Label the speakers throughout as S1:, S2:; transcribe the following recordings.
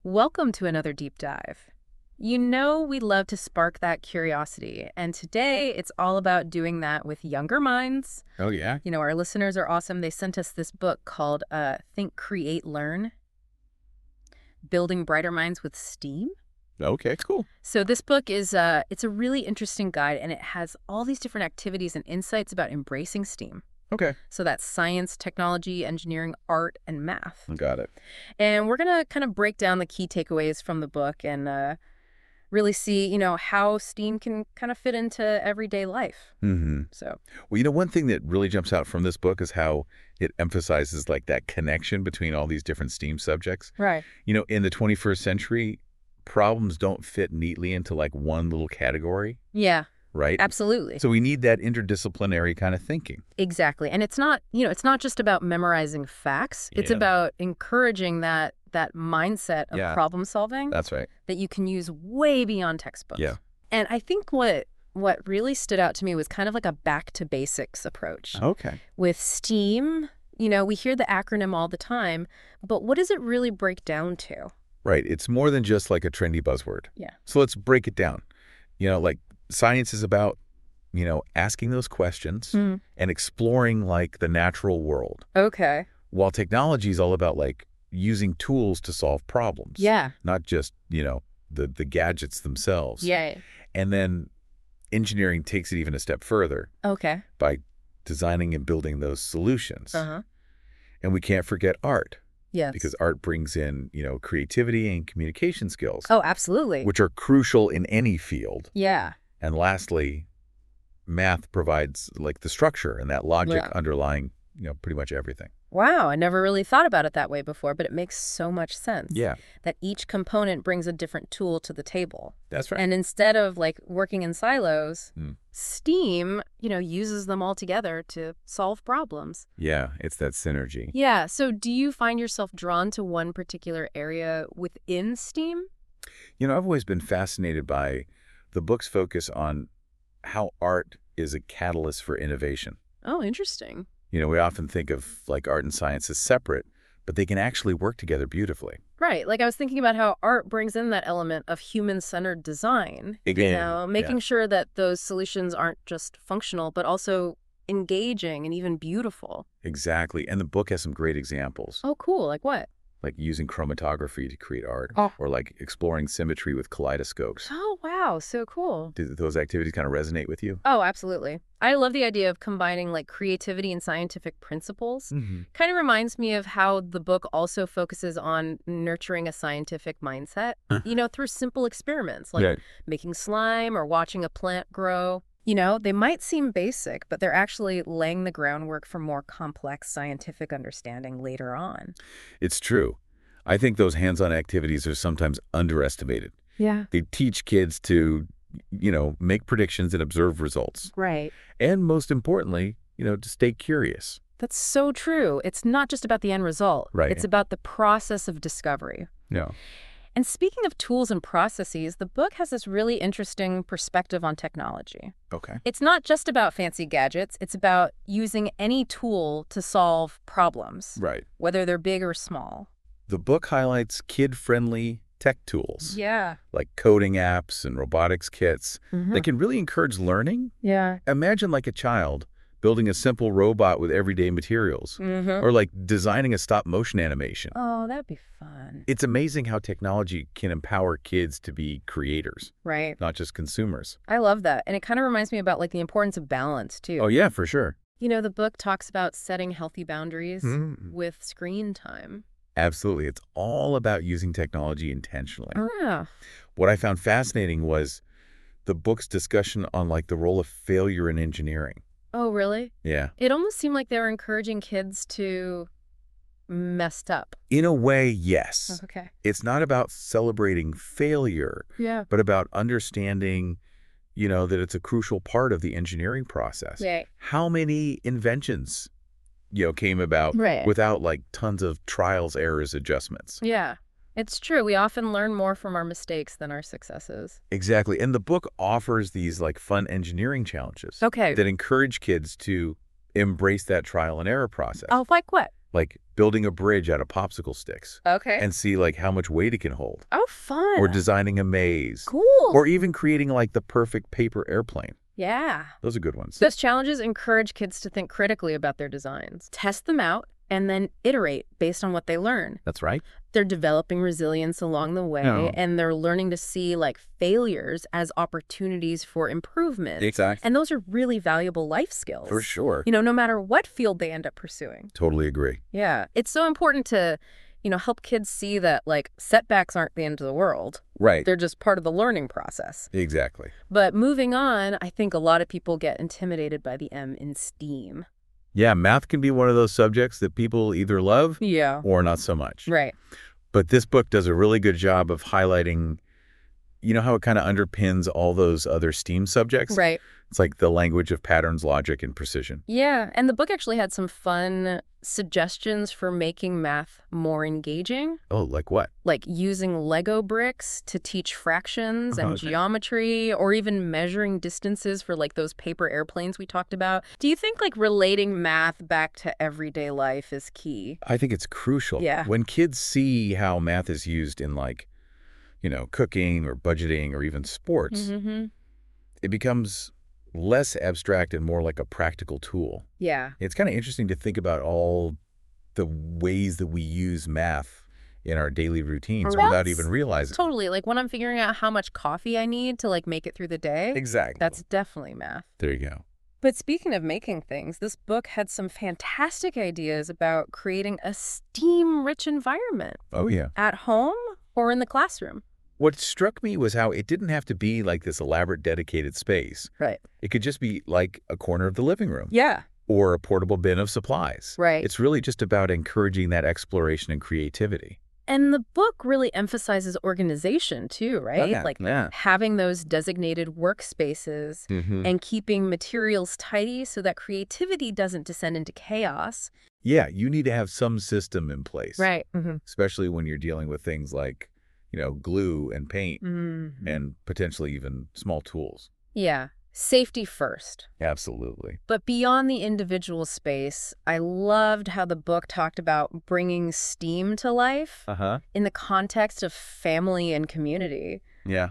S1: Welcome to another deep dive. You know we love to spark that curiosity, and today it's all about doing that with younger minds.
S2: Oh, yeah?
S1: Our listeners are awesome. They sent us this book called Think, Create, Learn, Building Brighter Minds with STEAM.
S2: Okay, cool.
S1: So this book is it's a really interesting guide, and it has all these different activities and insights about embracing STEAM.
S2: Okay.
S1: So that's science, technology, engineering, art, and math.
S2: Got it.
S1: And we're going to kind of break down the key takeaways from the book and really see, how STEAM can kind of fit into everyday life.
S2: Mm-hmm.
S1: So,
S2: Well, one thing that really jumps out from this book is how it emphasizes like that connection between all these different STEAM subjects.
S1: right.
S2: In the 21st century, problems don't fit neatly into like one little category,
S1: Yeah,
S2: right?
S1: absolutely.
S2: So we need that interdisciplinary kind of thinking.
S1: Exactly. And it's not just about memorizing facts. It's
S2: Yeah.
S1: about encouraging that mindset of
S2: Yeah.
S1: problem solving
S2: That's right.
S1: that you can use way beyond textbooks.
S2: Yeah.
S1: And I think what really stood out to me was kind of like a back to basics approach.
S2: Okay.
S1: With STEAM, we hear the acronym all the time, but what does it really break down to?
S2: Right. It's more than just like a trendy buzzword.
S1: Yeah.
S2: So let's break it down. Like science is about, asking those questions and exploring like the natural world.
S1: Okay.
S2: While technology is all about like using tools to solve problems.
S1: Yeah.
S2: Not just, the gadgets themselves.
S1: Yay.
S2: And then engineering takes it even a step further
S1: Okay.
S2: by designing and building those solutions.
S1: Uh-huh.
S2: And we can't forget art
S1: Yes.
S2: because art brings in, creativity and communication skills,
S1: Oh, absolutely.
S2: which are crucial in any field.
S1: Yeah.
S2: And lastly, math provides like the structure and that logic
S1: Yeah.
S2: underlying, pretty much everything.
S1: Wow, I never really thought about it that way before, but it makes so much sense.
S2: Yeah,
S1: That each component brings a different tool to the table.
S2: that's right.
S1: And instead of like working in silos,
S2: Hmm.
S1: STEAM, uses them all together to solve problems.
S2: Yeah, it's that synergy.
S1: Yeah, so do you find yourself drawn to one particular area within STEAM?
S2: I've always been fascinated by the book's focus on how art is a catalyst for innovation.
S1: Oh, interesting.
S2: We often think of like art and science as separate, but they can actually work together beautifully.
S1: Right. Like I was thinking about how art brings in that element of human-centered design. Making sure that those solutions aren't just functional, but also engaging and even beautiful.
S2: Exactly. And the book has some great examples,
S1: Oh, cool. Like what?
S2: like using chromatography to create art
S1: Oh.
S2: or like exploring symmetry with kaleidoscopes.
S1: Oh, wow. So cool.
S2: Do those activities kind of resonate with you?
S1: Oh, absolutely. I love the idea of combining like creativity and scientific principles.
S2: Mm-hmm.
S1: Kind of reminds me of how the book also focuses on nurturing a scientific mindset, through simple experiments like making slime or watching a plant grow. They might seem basic, but they're actually laying the groundwork for more complex scientific understanding later on.
S2: It's true. I think those hands-on activities are sometimes underestimated.
S1: Yeah.
S2: They teach kids to, make predictions and observe results.
S1: Right.
S2: And most importantly, to stay curious.
S1: That's so true. It's not just about the end result.
S2: Right.
S1: It's about the process of discovery.
S2: Yeah.
S1: And speaking of tools and processes, the book has this really interesting perspective on technology.
S2: Okay.
S1: It's not just about fancy gadgets. It's about using any tool to solve problems,
S2: Right.
S1: whether they're big or small.
S2: The book highlights kid-friendly tech tools
S1: Yeah.
S2: like coding apps and robotics kits that can really encourage learning.
S1: Yeah.
S2: Imagine like a child building a simple robot with everyday materials or like designing a stop-motion animation.
S1: Oh, that'd be fun.
S2: It's amazing how technology can empower kids to be creators,
S1: Right.
S2: not just consumers.
S1: I love that. And it kind of reminds me about like the importance of balance, too.
S2: Oh, yeah, for sure.
S1: The book talks about setting healthy boundaries
S2: Mhm.
S1: with screen time.
S2: Absolutely. It's all about using technology intentionally.
S1: Yeah.
S2: What I found fascinating was the book's discussion on like the role of failure in engineering.
S1: Oh, really?
S2: Yeah.
S1: It almost seemed like they were encouraging kids to mess up.
S2: In a way, yes.
S1: Okay.
S2: It's not about celebrating failure,
S1: Yeah.
S2: but about understanding, that it's a crucial part of the engineering process.
S1: Right.
S2: How many inventions, came about
S1: Right.
S2: without like tons of trials, errors, adjustments?
S1: Yeah. It's true. We often learn more from our mistakes than our successes.
S2: Exactly. And the book offers these like fun engineering challenges
S1: Okay.
S2: that encourage kids to embrace that trial and error process.
S1: Oh, like what?
S2: like building a bridge out of popsicle sticks
S1: Okay.
S2: and see like how much weight it can hold.
S1: Oh, fun.
S2: Or designing a maze.
S1: Cool.
S2: Or even creating like the perfect paper airplane.
S1: Yeah.
S2: Those are good ones.
S1: Those challenges encourage kids to think critically about their designs, test them out, and then iterate based on what they learn.
S2: That's right.
S1: They're developing resilience along the way, and they're learning to see like failures as opportunities for improvement.
S2: Exactly.
S1: And those are really valuable life skills.
S2: For sure.
S1: No matter what field they end up pursuing.
S2: Totally agree.
S1: Yeah. It's so important to, help kids see that like setbacks aren't the end of the world.
S2: Right.
S1: They're just part of the learning process.
S2: Exactly.
S1: But moving on, I think a lot of people get intimidated by the M in STEAM.
S2: Yeah, math can be one of those subjects that people either love or not so much.
S1: Right.
S2: But this book does a really good job of highlighting, how it kind of underpins all those other STEAM subjects?
S1: Right.
S2: It's like the language of patterns, logic, and precision.
S1: Yeah, and the book actually had some fun suggestions for making math more engaging.
S2: Oh, like what?
S1: Like using Lego bricks to teach fractions and geometry, or even measuring distances for like those paper airplanes we talked about. Do you think like relating math back to everyday life is key?
S2: I think it's crucial.
S1: Yeah.
S2: When kids see how math is used in like, cooking or budgeting or even sports, it becomes less abstract and more like a practical tool.
S1: Yeah.
S2: It's kind of interesting to think about all the ways that we use math in our daily routines without even realizing.
S1: Totally. Like when I'm figuring out how much coffee I need to like make it through the day.
S2: Exactly.
S1: That's definitely math.
S2: There you go.
S1: But speaking of making things, this book had some fantastic ideas about creating a STEAM-rich environment.
S2: Oh, yeah.
S1: At home or in the classroom.
S2: What struck me was how it didn't have to be like this elaborate dedicated space.
S1: Right.
S2: It could just be like a corner of the living room.
S1: Yeah.
S2: Or a portable bin of supplies.
S1: Right.
S2: It's really just about encouraging that exploration and creativity.
S1: And the book really emphasizes organization too, right?
S2: Oh, yeah.
S1: Having those designated workspaces and keeping materials tidy so that creativity doesn't descend into chaos.
S2: Yeah, you need to have some system in place.
S1: Right.
S2: Especially when you're dealing with things like, glue and paint and potentially even small tools.
S1: Yeah. Safety first.
S2: Absolutely.
S1: But beyond the individual space, I loved how the book talked about bringing STEAM to life in the context of family and community.
S2: Yeah.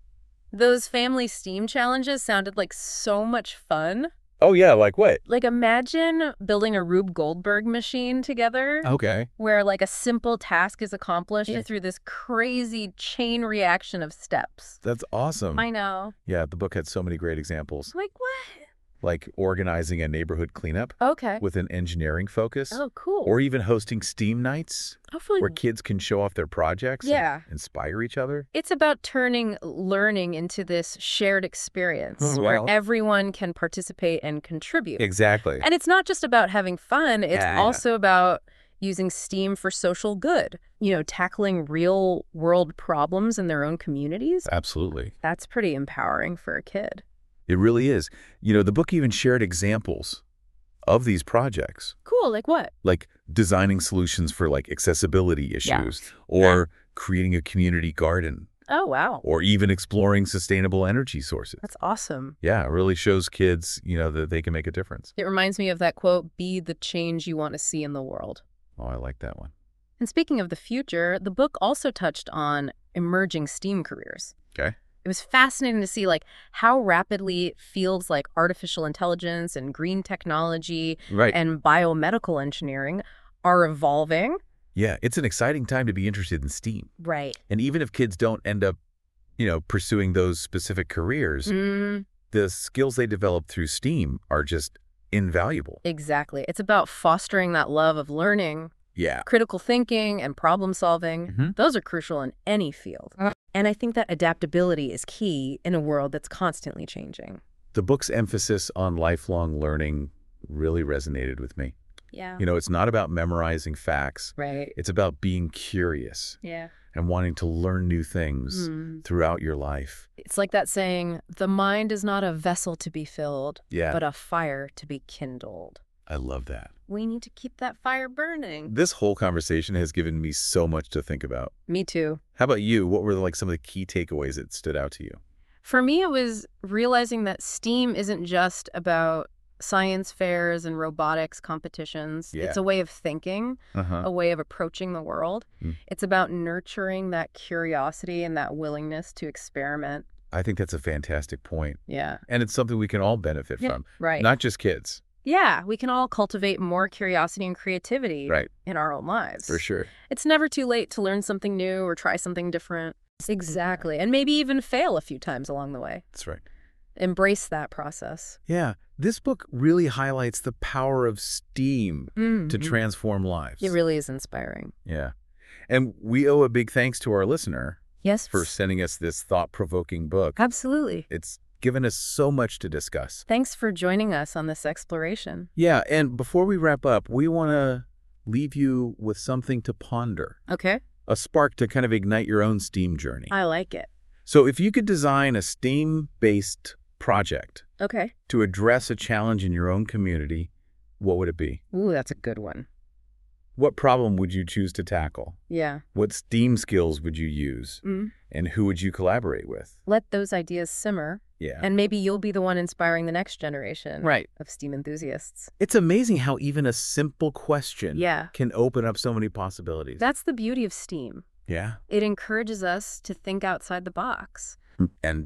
S1: Those family STEAM challenges sounded like so much fun.
S2: Oh, yeah, like what?
S1: Like imagine building a Rube Goldberg machine together.
S2: Okay.
S1: Where like a simple task is accomplished through this crazy chain reaction of steps.
S2: That's awesome.
S1: I know.
S2: Yeah, the book had so many great examples.
S1: Like what?
S2: Like organizing a neighborhood cleanup with an engineering focus.
S1: Oh, cool.
S2: Or even hosting STEAM nights where kids can show off their projects and inspire each other.
S1: It's about turning learning into this shared experience where everyone can participate and contribute.
S2: Exactly.
S1: And it's not just about having fun. It's also about using STEAM for social good, tackling real world problems in their own communities.
S2: Absolutely.
S1: That's pretty empowering for a kid.
S2: It really is. The book even shared examples of these projects.
S1: Cool. Like what?
S2: Like designing solutions for like accessibility issues or creating a community garden.
S1: Oh, wow.
S2: Or even exploring sustainable energy sources.
S1: That's awesome.
S2: Yeah, it really shows kids, that they can make a difference.
S1: It reminds me of that quote, be the change you want to see in the world.
S2: Oh, I like that one.
S1: And speaking of the future, the book also touched on emerging STEAM careers.
S2: Okay.
S1: It was fascinating to see how rapidly fields like artificial intelligence and green technology and biomedical engineering are evolving.
S2: Yeah, it's an exciting time to be interested in STEAM.
S1: Right.
S2: And even if kids don't end up, pursuing those specific careers, the skills they develop through STEAM are just invaluable.
S1: Exactly. It's about fostering that love of learning.
S2: Yeah.
S1: Critical thinking and problem solving. Those are crucial in any field. And I think that adaptability is key in a world that's constantly changing.
S2: The book's emphasis on lifelong learning really resonated with me.
S1: Yeah.
S2: It's not about memorizing facts.
S1: Right.
S2: It's about being curious.
S1: Yeah.
S2: And wanting to learn new things throughout your life.
S1: It's like that saying, the mind is not a vessel to be filled, but a fire to be kindled.
S2: I love that.
S1: We need to keep that fire burning.
S2: This whole conversation has given me so much to think about.
S1: Me too.
S2: How about you? What were some of the key takeaways that stood out to you?
S1: For me, it was realizing that STEAM isn't just about science fairs and robotics competitions.
S2: Yeah.
S1: It's a way of thinking, a way of approaching the world. It's about nurturing that curiosity and that willingness to experiment.
S2: I think that's a fantastic point.
S1: Yeah.
S2: And it's something we can all benefit from.
S1: Right.
S2: Not just kids.
S1: Yeah, we can all cultivate more curiosity and creativity in our own lives.
S2: For sure.
S1: It's never too late to learn something new or try something different. Exactly. And maybe even fail a few times along the way.
S2: That's right.
S1: Embrace that process.
S2: Yeah. This book really highlights the power of STEAM to transform lives.
S1: It really is inspiring.
S2: Yeah. And we owe a big thanks to our listener for sending us this thought-provoking book.
S1: Absolutely.
S2: It's given us so much to discuss.
S1: Thanks for joining us on this exploration.
S2: Yeah, and before we wrap up, we want to leave you with something to ponder.
S1: Okay.
S2: A spark to kind of ignite your own STEAM journey.
S1: I like it.
S2: So if you could design a STEAM-based project to address a challenge in your own community, what would it be?
S1: Ooh, that's a good one.
S2: What problem would you choose to tackle?
S1: Yeah.
S2: What STEAM skills would you use? And who would you collaborate with?
S1: Let those ideas simmer.
S2: Yeah.
S1: And maybe you'll be the one inspiring the next generation of STEAM enthusiasts.
S2: It's amazing how even a simple question can open up so many possibilities.
S1: That's the beauty of STEAM.
S2: Yeah.
S1: It encourages us to think outside the box.
S2: And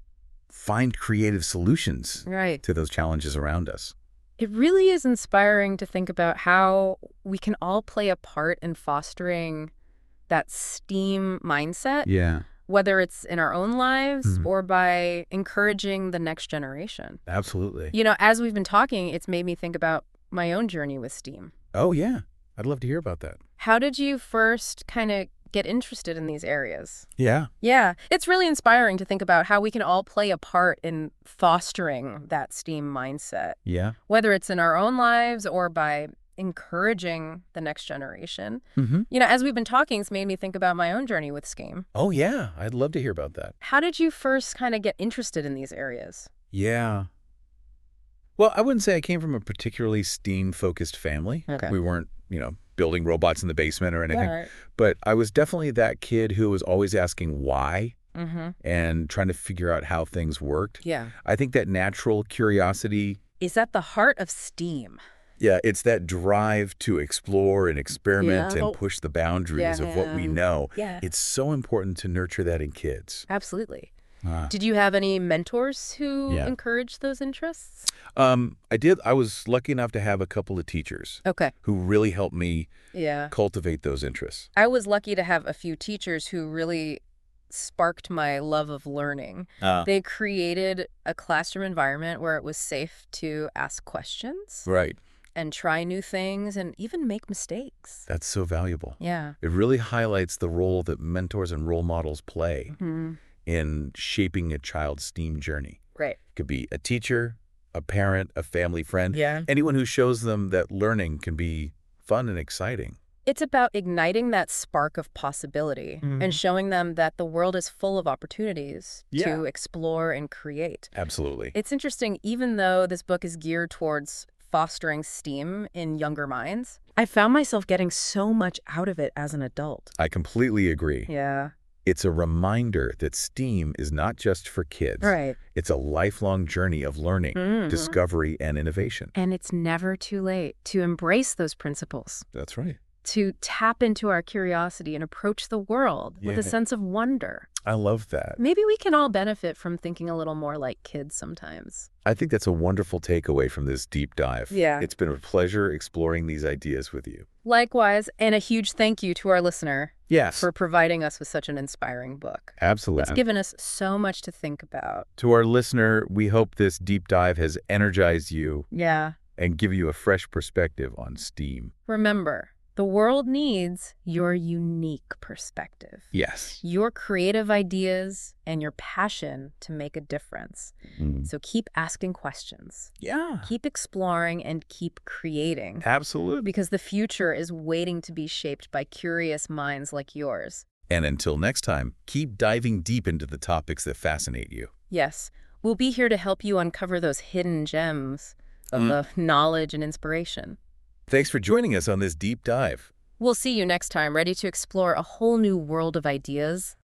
S2: find creative solutions to those challenges around us.
S1: It really is inspiring to think about how we can all play a part in fostering that STEAM mindset.
S2: Yeah.
S1: Whether it's in our own lives or by encouraging the next generation.
S2: Absolutely.
S1: You know, as we've been talking, it's made me think about my own journey with STEAM.
S2: Oh, yeah. I'd love to hear about that.
S1: How did you first kind of get interested in these areas?
S2: Yeah.
S1: Yeah. It's really inspiring to think about how we can all play a part in fostering that STEAM mindset.
S2: Yeah.
S1: Whether it's in our own lives or by encouraging the next generation. You know, as we've been talking, it's made me think about my own journey with STEAM.
S2: Oh, yeah. I'd love to hear about that.
S1: How did you first kind of get interested in these areas?
S2: Yeah. Well, I wouldn't say I came from a particularly STEAM-focused family.
S1: Okay.
S2: We weren't, building robots in the basement or anything. But I was definitely that kid who was always asking why and trying to figure out how things worked.
S1: Yeah.
S2: I think that natural curiosity
S1: is at the heart of STEAM.
S2: Yeah, it's that drive to explore and experiment and push the boundaries of what we know.
S1: Yeah.
S2: It's so important to nurture that in kids.
S1: Absolutely. Did you have any mentors who encouraged those interests?
S2: I did. I was lucky enough to have a couple of teachers who really helped me cultivate those interests.
S1: I was lucky to have a few teachers who really sparked my love of learning. They created a classroom environment where it was safe to ask questions.
S2: Right.
S1: And try new things and even make mistakes.
S2: That's so valuable.
S1: Yeah.
S2: It really highlights the role that mentors and role models play in shaping a child's STEAM journey.
S1: Right.
S2: It could be a teacher, a parent, a family friend,
S1: Yeah.
S2: anyone who shows them that learning can be fun and exciting.
S1: It's about igniting that spark of possibility and showing them that the world is full of opportunities to explore and create.
S2: Absolutely.
S1: It's interesting, even though this book is geared towards fostering STEAM in younger minds, I found myself getting so much out of it as an adult.
S2: I completely agree.
S1: Yeah.
S2: It's a reminder that STEAM is not just for kids.
S1: Right.
S2: It's a lifelong journey of learning, discovery, and innovation.
S1: And it's never too late to embrace those principles.
S2: That's right.
S1: To tap into our curiosity and approach the world with a sense of wonder.
S2: I love that.
S1: Maybe we can all benefit from thinking a little more like kids sometimes.
S2: I think that's a wonderful takeaway from this deep dive.
S1: Yeah.
S2: It's been a pleasure exploring these ideas with you.
S1: Likewise, and a huge thank you to our listener
S2: Yes.
S1: for providing us with such an inspiring book.
S2: Absolutely.
S1: It's given us so much to think about.
S2: To our listener, we hope this deep dive has energized you
S1: Yeah.
S2: and give you a fresh perspective on STEAM.
S1: Remember, the world needs your unique perspective.
S2: Yes.
S1: Your creative ideas and your passion to make a difference. So keep asking questions.
S2: Yeah.
S1: Keep exploring and keep creating.
S2: Absolutely.
S1: Because the future is waiting to be shaped by curious minds like yours.
S2: And until next time, keep diving deep into the topics that fascinate you.
S1: Yes, we'll be here to help you uncover those hidden gems of knowledge and inspiration.
S2: Thanks for joining us on this deep dive.
S1: We'll see you next time, ready to explore a whole new world of ideas,